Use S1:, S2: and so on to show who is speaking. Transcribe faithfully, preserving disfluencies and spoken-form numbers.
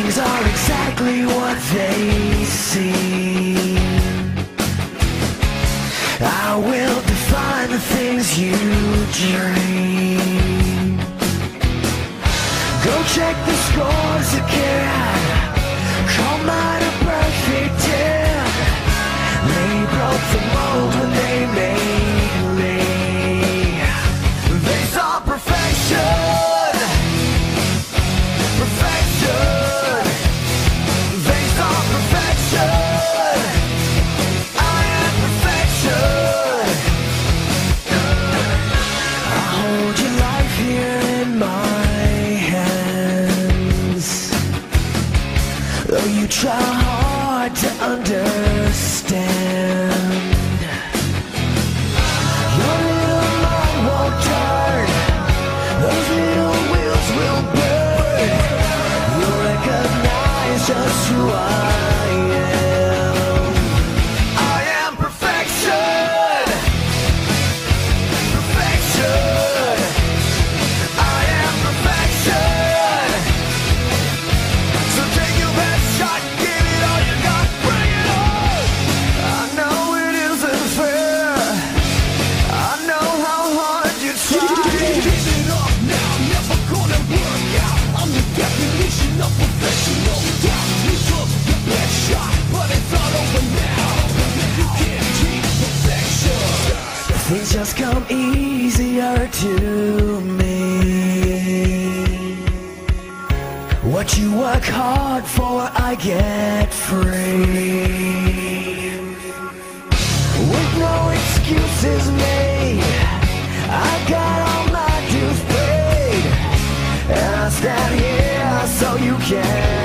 S1: things are exactly what they seem. I will define the things you dream. Go check the scores again. Call mine a perfect ten. They broke the mold when they made me. They saw perfection, perfection. They saw perfection. I am perfection. I hold your life here in my hands, though you try hard to understand. Your little mind won't turn, those little wheels will burn. You'll recognize just who I am. I am perfection, perfection. I am perfection. So take your best shot, give it all you got, bring it on. I know it isn't fair, I know how hard you try.
S2: Give it up now, never gonna work out. I'm the definition of professional doubt. You took your best shot, but it's not over now. You can't keep perfection.
S1: Things just come easier to me. What you work hard for, I get free. With no excuses made, I got all my dues paid, and I stand here so you can